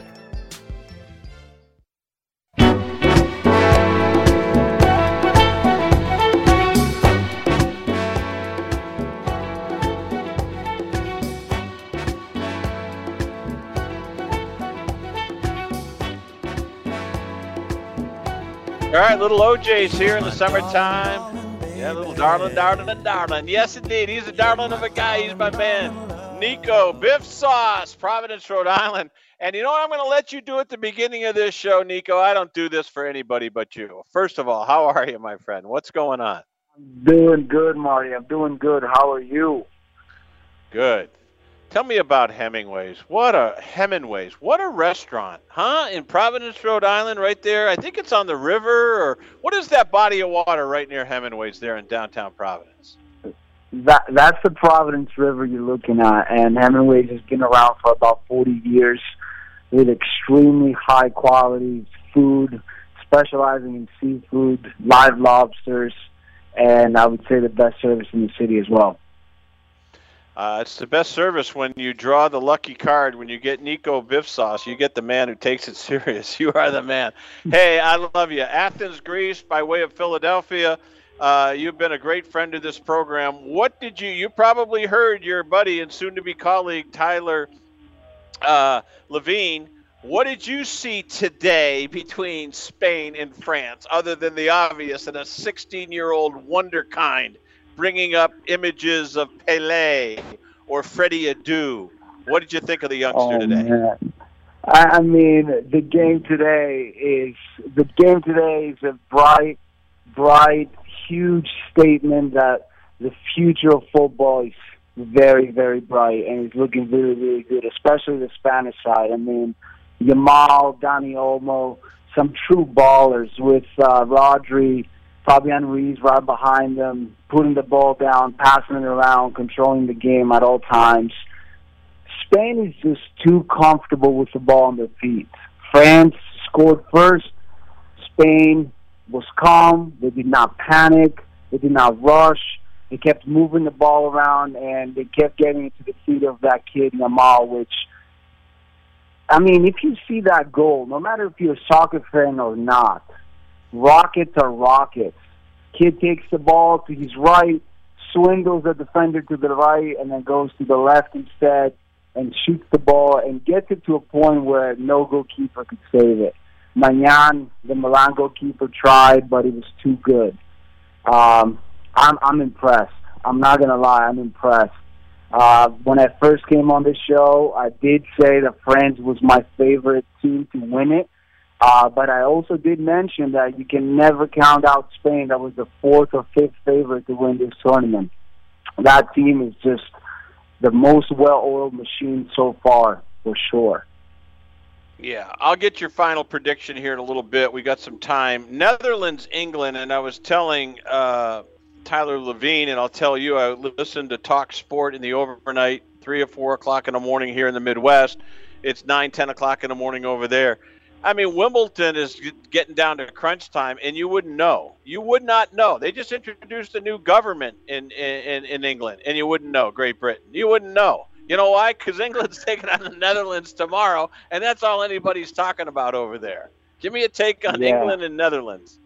Speaker 2: All right, little OJ's here in the summertime. Yeah, little darling. Yes, indeed. He's a darling of a guy. He's my man, Nico Biff Sauce, Providence, Rhode Island. And you know what? I'm going to let you do at the beginning of this show, Nico. I don't do this for anybody but you. First of all, how are you, my friend? What's going on?
Speaker 16: I'm doing good, Marty. I'm doing good. How are you?
Speaker 2: Good. Tell me about Hemingway's. What a restaurant, huh? In Providence, Rhode Island, right there. I think it's on the river, or what is that body of water right near Hemingway's there in downtown Providence?
Speaker 16: That's the Providence River you're looking at, and Hemingway's has been around for about 40 years with extremely high quality food, specializing in seafood, live lobsters, and I would say the best service in the city as well.
Speaker 2: It's the best service when you draw the lucky card. When you get Nico Biff Sauce, you get the man who takes it serious. You are the man. Hey, I love you. Athens, Greece, by way of Philadelphia. You've been a great friend of this program. What did you probably heard your buddy and soon-to-be colleague, Tyler Levine. What did you see today between Spain and France, other than the obvious and a 16-year-old wonderkind bringing up images of Pelé or Freddie Adu? What did you think of the youngster today?
Speaker 16: Man. I mean, the game today is a bright, huge statement that the future of football is very, very bright and is looking really, really good, especially the Spanish side. I mean, Yamal, Dani Olmo, some true ballers with Rodri, Fabian Ruiz right behind them, putting the ball down, passing it around, controlling the game at all times. Spain is just too comfortable with the ball on their feet. France scored first. Spain was calm. They did not panic. They did not rush. They kept moving the ball around, and they kept getting it to the feet of that kid, Yamal, which, I mean, if you see that goal, no matter if you're a soccer fan or not, rockets are rockets. Kid takes the ball to his right, swindles the defender to the right, and then goes to the left instead and shoots the ball and gets it to a point where no goalkeeper could save it. Magnan, the Milan goalkeeper, tried, but it was too good. I'm impressed. I'm not going to lie, I'm impressed. When I first came on this show, I did say that France was my favorite team to win it. But I also did mention that you can never count out Spain. That was the fourth or fifth favorite to win this tournament. That team is just the most well-oiled machine so far, for sure.
Speaker 2: Yeah, I'll get your final prediction here in a little bit. We got some time. Netherlands, England, and I was telling Tyler Levine, and I'll tell you, I listened to Talk Sport in the overnight, 3 or 4 o'clock in the morning here in the Midwest. It's 9, 10 o'clock in the morning over there. I mean, Wimbledon is getting down to crunch time, and you wouldn't know. You would not know. They just introduced a new government in England, and you wouldn't know. Great Britain. You wouldn't know. You know why? Because England's taking on the Netherlands tomorrow, and that's all anybody's talking about over there. Give me a take on England and Netherlands.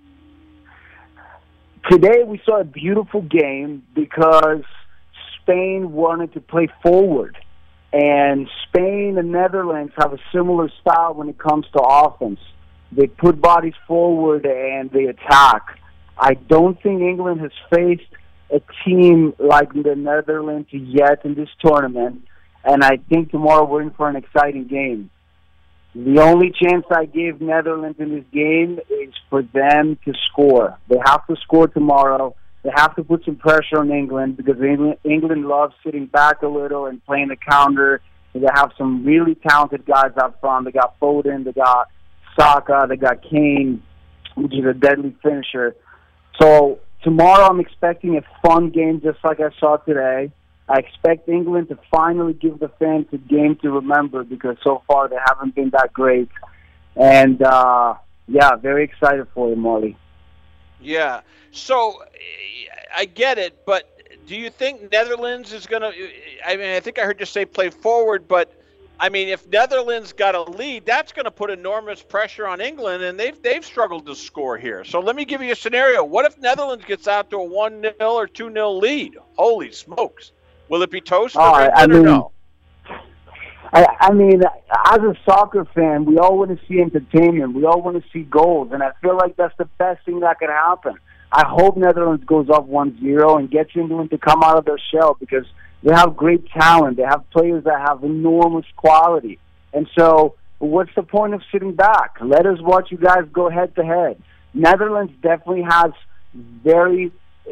Speaker 16: Today we saw a beautiful game because Spain wanted to play forward. And Spain and Netherlands have a similar style when it comes to offense. They put bodies forward and they attack. I don't think England has faced a team like the Netherlands yet in this tournament, and I think tomorrow we're in for an exciting game. The only chance I give Netherlands in this game is for them to score. They have to score tomorrow. They have to put some pressure on England because England loves sitting back a little and playing the counter. They have some really talented guys up front. They got Foden, they got Saka, they got Kane, which is a deadly finisher. So tomorrow I'm expecting a fun game just like I saw today. I expect England to finally give the fans a game to remember because so far they haven't been that great. And, very excited for you, Marty.
Speaker 2: Yeah. So I get it, but do you think Netherlands is going to – I mean, I think I heard you say play forward, but, I mean, if Netherlands got a lead, that's going to put enormous pressure on England, and they've struggled to score here. So let me give you a scenario. What if Netherlands gets out to a 1-0 or 2-0 lead? Holy smokes. Will it be toast or no?
Speaker 16: I mean, as a soccer fan, we all want to see entertainment. We all want to see goals, and I feel like that's the best thing that could happen. I hope Netherlands goes up 1-0 and gets England to come out of their shell because they have great talent. They have players that have enormous quality. And so what's the point of sitting back? Let us watch you guys go head-to-head. Netherlands definitely has their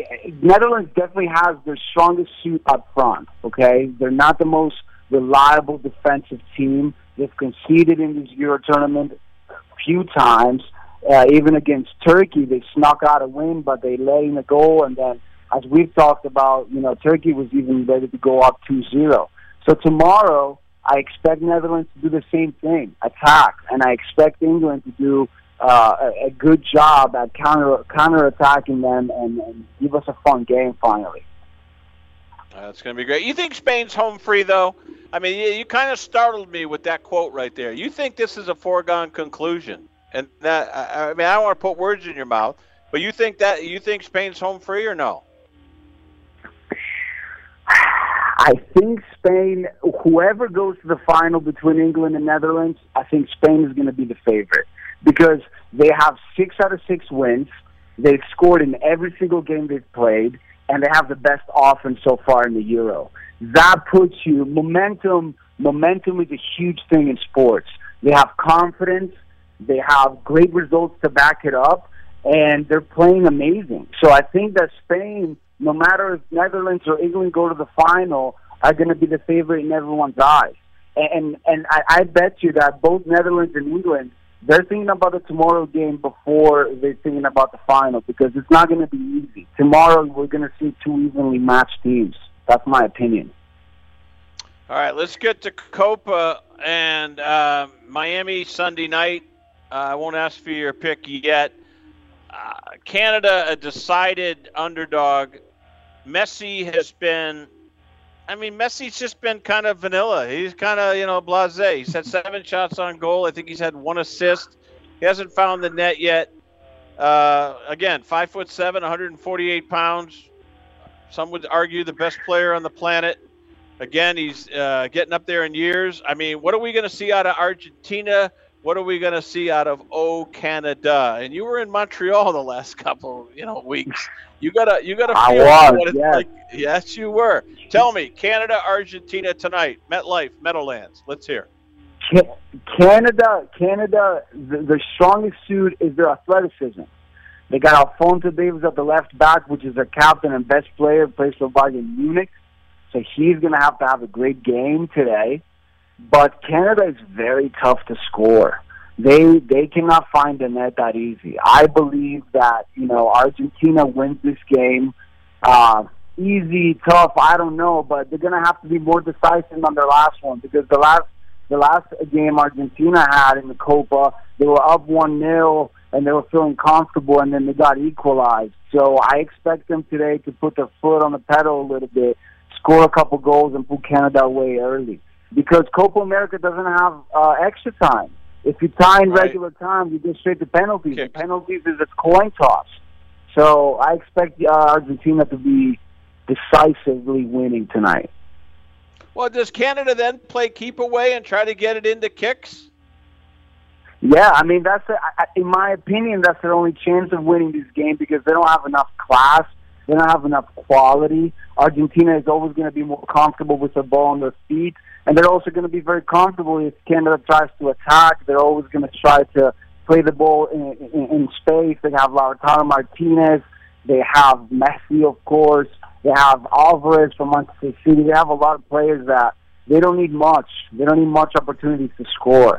Speaker 16: strongest suit up front, okay? They're not the most reliable defensive team. They've conceded in this Euro tournament a few times. Even against Turkey, they snuck out a win, but they let in a goal. And then, as we've talked about, Turkey was even ready to go up 2-0. So tomorrow, I expect Netherlands to do the same thing, attack. And I expect England to do a good job at counter-attacking them and give us a fun game finally.
Speaker 2: That's going to be great. You think Spain's home free, though? I mean, you kind of startled me with that quote right there. You think this is a foregone conclusion? And that, I mean, I don't want to put words in your mouth, but you think Spain's home free or no?
Speaker 16: I think Spain, whoever goes to the final between England and Netherlands, I think Spain is going to be the favorite because they have 6 out of 6 wins. They've scored in every single game they've played, and they have the best offense so far in the Euro. That puts you momentum. Momentum is a huge thing in sports. They have confidence. They have great results to back it up, and they're playing amazing. So I think that Spain, no matter if Netherlands or England go to the final, are going to be the favorite in everyone's eyes. And I bet you that both Netherlands and England, they're thinking about the tomorrow game before they're thinking about the final because it's not going to be easy. Tomorrow we're going to see 2 evenly matched teams. That's my opinion.
Speaker 2: All right, let's get to Copa and Miami Sunday night. I won't ask for your pick yet. Canada, a decided underdog. Messi's just been kind of vanilla. He's kind of, blasé. He's had 7 shots on goal. I think he's had 1 assist. He hasn't found the net yet. Again, 5'7", 148 pounds. Some would argue the best player on the planet. Again, he's getting up there in years. I mean, what are we going to see out of Argentina? What are we going to see out of Canada? And you were in Montreal the last couple, weeks. You gotta feel what it's like. Yes, you were. Tell me, Canada, Argentina tonight, MetLife, Meadowlands. Let's hear.
Speaker 16: Canada. The strongest suit is their athleticism. They got Alphonso Davies at the left back, which is their captain and best player, plays for Bayern Munich. So he's going to have a great game today. But Canada is very tough to score. They cannot find the net that easy. I believe that, Argentina wins this game. Easy, tough, I don't know, but they're going to have to be more decisive on their last one because the last game Argentina had in the Copa, they were up 1-0 and they were feeling comfortable and then they got equalized. So I expect them today to put their foot on the pedal a little bit, score a couple goals and put Canada away early. Because Copa America doesn't have extra time. If you tie in regular time, you go straight to penalties. And penalties is a coin toss. So I expect Argentina to be decisively winning tonight.
Speaker 2: Well, does Canada then play keep away and try to get it into kicks?
Speaker 16: Yeah, I mean, in my opinion, that's their only chance of winning this game because they don't have enough class. They don't have enough quality. Argentina is always going to be more comfortable with the ball on their feet. And they're also going to be very comfortable if Canada tries to attack. They're always going to try to play the ball in space. They have Lautaro Martinez. They have Messi, of course. They have Alvarez from Manchester City. They have a lot of players that they don't need much. They don't need much opportunities to score.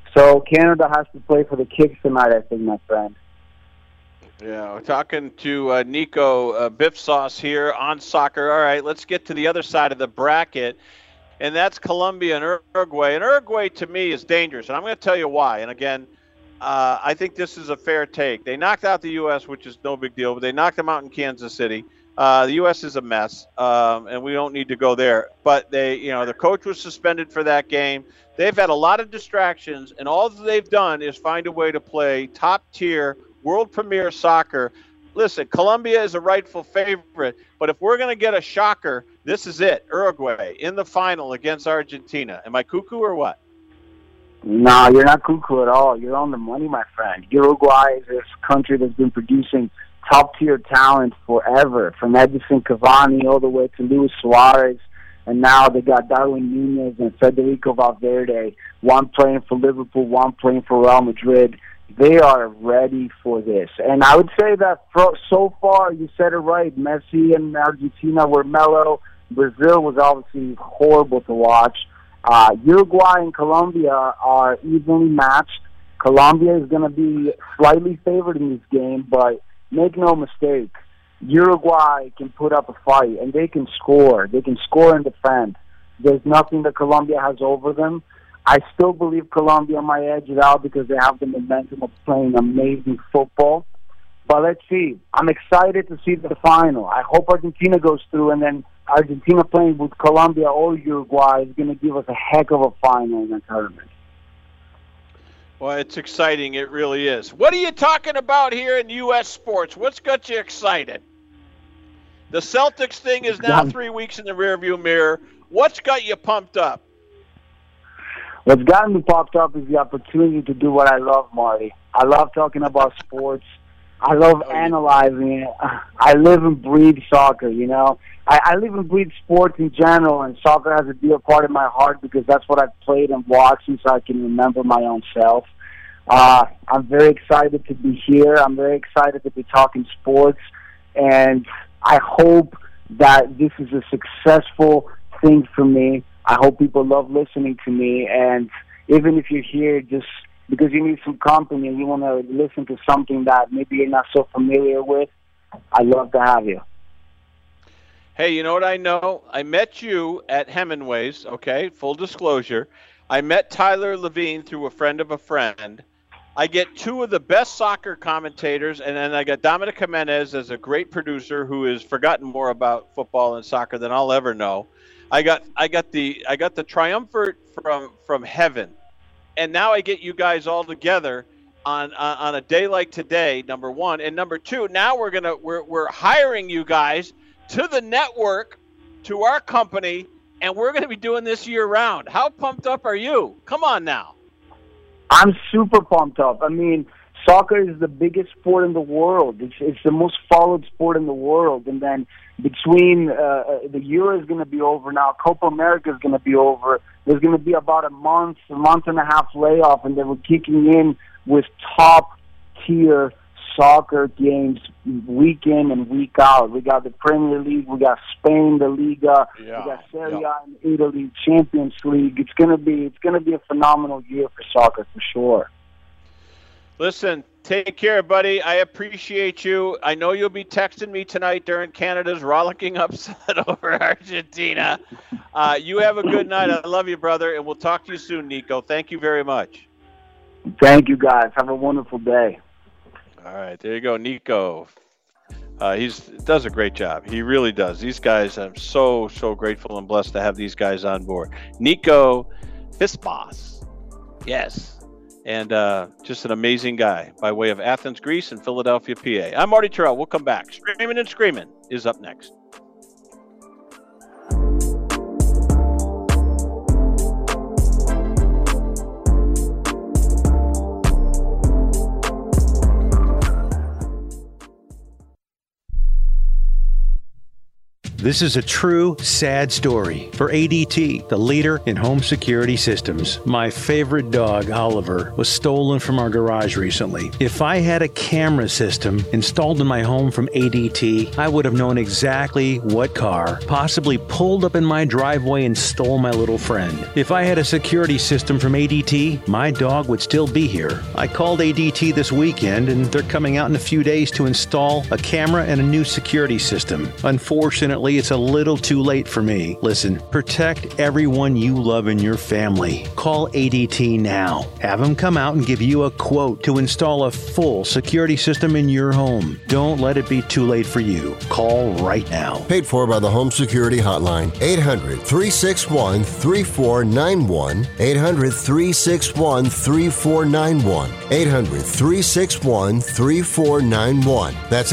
Speaker 16: So Canada has to play for the kicks tonight, I think, my friend.
Speaker 2: Yeah, we're talking to Nico Biff Sauce here on soccer. All right, let's get to the other side of the bracket, and that's Colombia and Uruguay. And Uruguay, to me, is dangerous, and I'm going to tell you why. And again, I think this is a fair take. They knocked out the U.S., which is no big deal, but they knocked them out in Kansas City. The U.S. is a mess, and we don't need to go there. But the coach was suspended for that game. They've had a lot of distractions, and all they've done is find a way to play top-tier, world premier soccer. Listen, Colombia is a rightful favorite, but if we're going to get a shocker, this is it. Uruguay in the final against Argentina. Am I cuckoo or what?
Speaker 16: No, you're not cuckoo at all. You're on the money, my friend. Uruguay is this country that's been producing top-tier talent forever, from Edison Cavani all the way to Luis Suarez, and now they got Darwin Nunez and Federico Valverde, one playing for Liverpool, one playing for Real Madrid. They are ready for this. And I would say that so far, you said it right, Messi and Argentina were mellow. Brazil was obviously horrible to watch. Uruguay and Colombia are evenly matched. Colombia is going to be slightly favored in this game, but make no mistake, Uruguay can put up a fight, and they can score. They can score and defend. There's nothing that Colombia has over them. I still believe Colombia might edge it out because they have the momentum of playing amazing football. But let's see. I'm excited to see the final. I hope Argentina goes through, and then Argentina playing with Colombia or Uruguay is going to give us a heck of a final in the tournament.
Speaker 2: Well, it's exciting. It really is. What are you talking about here in U.S. sports? What's got you excited? The Celtics thing is now 3 weeks in the rearview mirror. What's got you pumped up?
Speaker 16: What's gotten me pumped up is the opportunity to do what I love, Marty. I love talking about sports. I love analyzing it. I live and breathe soccer, you know. I live and breathe sports in general, and soccer has a dear part of my heart because that's what I've played and watched since I can remember my own self. I'm very excited to be here. I'm very excited to be talking sports, and I hope that this is a successful thing for me. I hope people love listening to me, and even if you're here just because you need some company and you want to listen to something that maybe you're not so familiar with, I'd love to have you.
Speaker 2: Hey, you know what I know? I met you at Hemingway's, okay, full disclosure. I met Tyler Levine through a friend of a friend. I get two of the best soccer commentators, and then I got Dominic Jimenez as a great producer who has forgotten more about football and soccer than I'll ever know. I got the triumvirate from heaven, and now I get you guys all together on a day like today. Number one, and number two, now we're hiring you guys to the network, to our company, and we're going to be doing this year round. How pumped up are you? Come on now.
Speaker 16: I'm super pumped up. I mean, soccer is the biggest sport in the world. It's the most followed sport in the world. And then between the Euro is going to be over now, Copa America is going to be over. There's going to be about a month and a half layoff, and then we're kicking in with top-tier soccer games week in and week out. We got the Premier League, we got Spain, the Liga, we got Serie A in Italy, Champions League. It's gonna be a phenomenal year for soccer for sure.
Speaker 2: Listen, take care, buddy. I appreciate you. I know you'll be texting me tonight during Canada's rollicking upset over Argentina. You have a good night. I love you, brother, and we'll talk to you soon, Nico. Thank you very much.
Speaker 16: Thank you, guys. Have a wonderful day.
Speaker 2: All right, there you go, Nico. He does a great job. He really does. These guys, I'm so grateful and blessed to have these guys on board. Nico Fisbas, yes, and just an amazing guy by way of Athens, Greece, and Philadelphia, PA. I'm Marty Terrell. We'll come back. Streaming and Screaming is up next.
Speaker 17: This is a true sad story for ADT, the leader in home security systems. My favorite dog, Oliver, was stolen from our garage recently. If I had a camera system installed in my home from ADT, I would have known exactly what car possibly pulled up in my driveway and stole my little friend. If I had a security system from ADT, my dog would still be here. I called ADT this weekend, and they're coming out in a few days to install a camera and a new security system. Unfortunately, it's a little too late for me. Listen, protect everyone you love in your family. Call ADT now. Have them come out and give you a quote to install a full security system in your home. Don't let it be too late for you. Call right now.
Speaker 6: Paid for by the Home Security Hotline. 800-361-3491. 800-361-3491. 800-361-3491. That's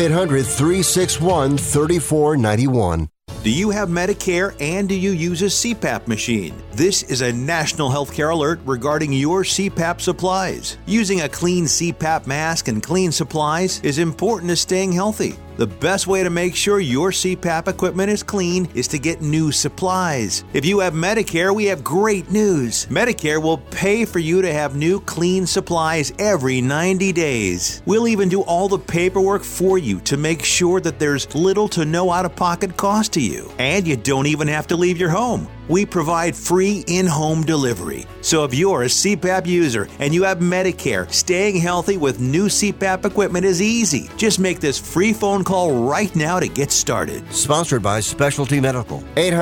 Speaker 6: 800-361-3491.
Speaker 14: Do you have Medicare and do you use a CPAP machine? This is a national healthcare alert regarding your CPAP supplies. Using a clean CPAP mask and clean supplies is important to staying healthy. The best way to make sure your CPAP equipment is clean is to get new supplies. If you have Medicare, we have great news. Medicare will pay for you to have new clean supplies every 90 days. We'll even do all the paperwork for you to make sure that there's little to no out-of-pocket cost to you. And you don't even have to leave your home. We provide free in-home delivery. So if you're a CPAP user and you have Medicare, staying healthy with new CPAP equipment is easy. Just make this free phone call right now to get started.
Speaker 6: Sponsored by Specialty Medical.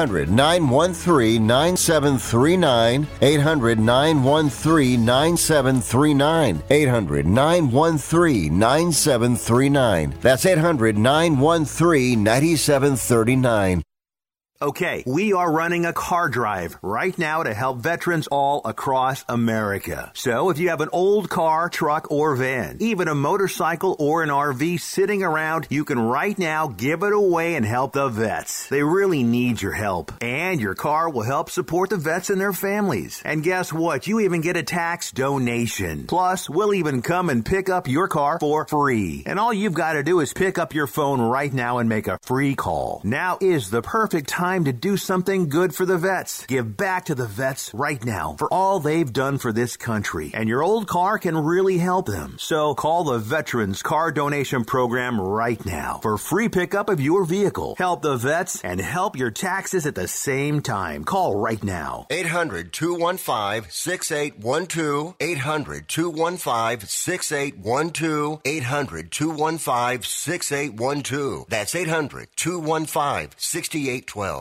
Speaker 6: 800-913-9739. 800-913-9739. 800-913-9739. That's 800-913-9739.
Speaker 14: Okay, we are running a car drive right now to help veterans all across America. So if you have an old car, truck, or van, even a motorcycle or an RV sitting around, you can right now give it away and help the vets. They really need your help. And your car will help support the vets and their families. And guess what? You even get a tax donation. Plus, we'll even come and pick up your car for free. And all you've got to do is pick up your phone right now and make a free call. Now is the perfect time to do something good for the vets. Give back to the vets right now for all they've done for this country. And your old car can really help them. So call the Veterans Car Donation Program right now for free pickup of your vehicle. Help the vets and help your taxes at the same time. Call right now.
Speaker 6: 800-215-6812. 800-215-6812. 800-215-6812. That's 800-215-6812.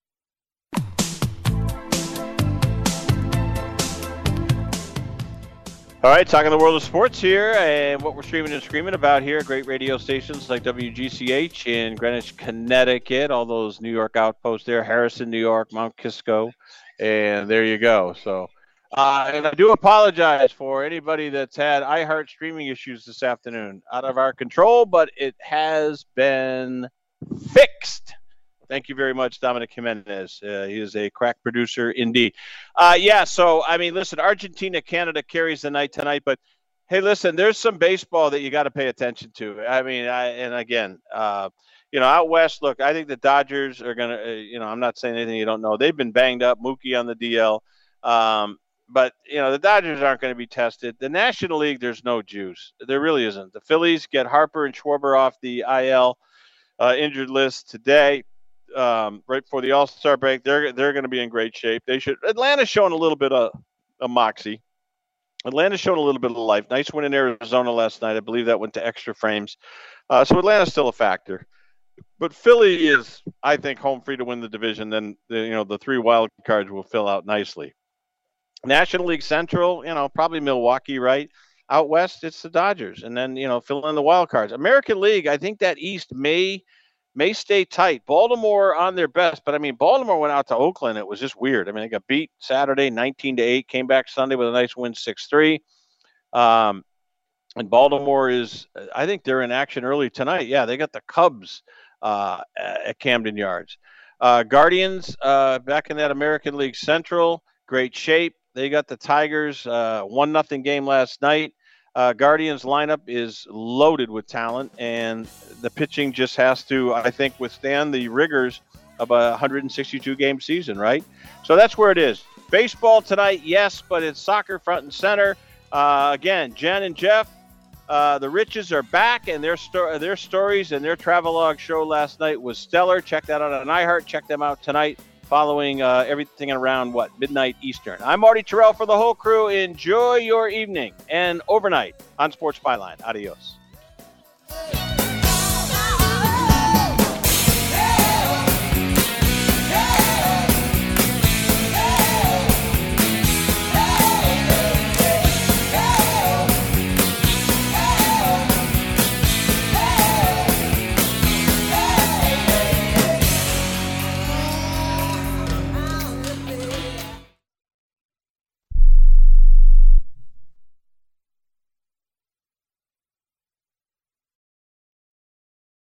Speaker 2: All right, talking the world of sports here and what we're streaming and screaming about here. Great radio stations like WGCH in Greenwich, Connecticut, all those New York outposts there, Harrison, New York, Mount Kisco, and there you go. So, and I do apologize for anybody that's had iHeart streaming issues this afternoon. Out of our control, but it has been fixed. Thank you very much, Dominic Jimenez. He is a crack producer indeed. So, I mean, listen, Argentina, Canada carries the night tonight. But, hey, listen, there's some baseball that you got to pay attention to. I mean, out west, look, I think the Dodgers are going to, I'm not saying anything you don't know. They've been banged up, Mookie on the DL. But, the Dodgers aren't going to be tested. The National League, there's no juice. There really isn't. The Phillies get Harper and Schwarber off the IL injured list today. Right before the All-Star break, they're going to be in great shape. Atlanta's showing a little bit of moxie. Atlanta's showing a little bit of life. Nice win in Arizona last night. I believe that went to extra frames. So Atlanta's still a factor. But Philly is, I think, home free to win the division. Then the three wild cards will fill out nicely. National League Central, probably Milwaukee, right? Out west, it's the Dodgers, and then fill in the wild cards. American League, I think that East may stay tight. Baltimore on their best, but I mean, Baltimore went out to Oakland. It was just weird. I mean, they got beat Saturday 19-8, came back Sunday with a nice win 6-3. And Baltimore is, I think they're in action early tonight. Yeah, they got the Cubs at Camden Yards. Guardians back in that American League Central, great shape. They got the Tigers 1-0 game last night. Guardians lineup is loaded with talent, and the pitching just has to, I think, withstand the rigors of a 162-game season, right? So that's where it is. Baseball tonight, yes, but it's soccer front and center. Again, Jen and Jeff, the Riches are back, and their stories and their travelogue show last night was stellar. Check that out on iHeart. Check them out tonight following everything around, midnight Eastern. I'm Marty Terrell for the whole crew. Enjoy your evening and overnight on Sports Byline. Adios.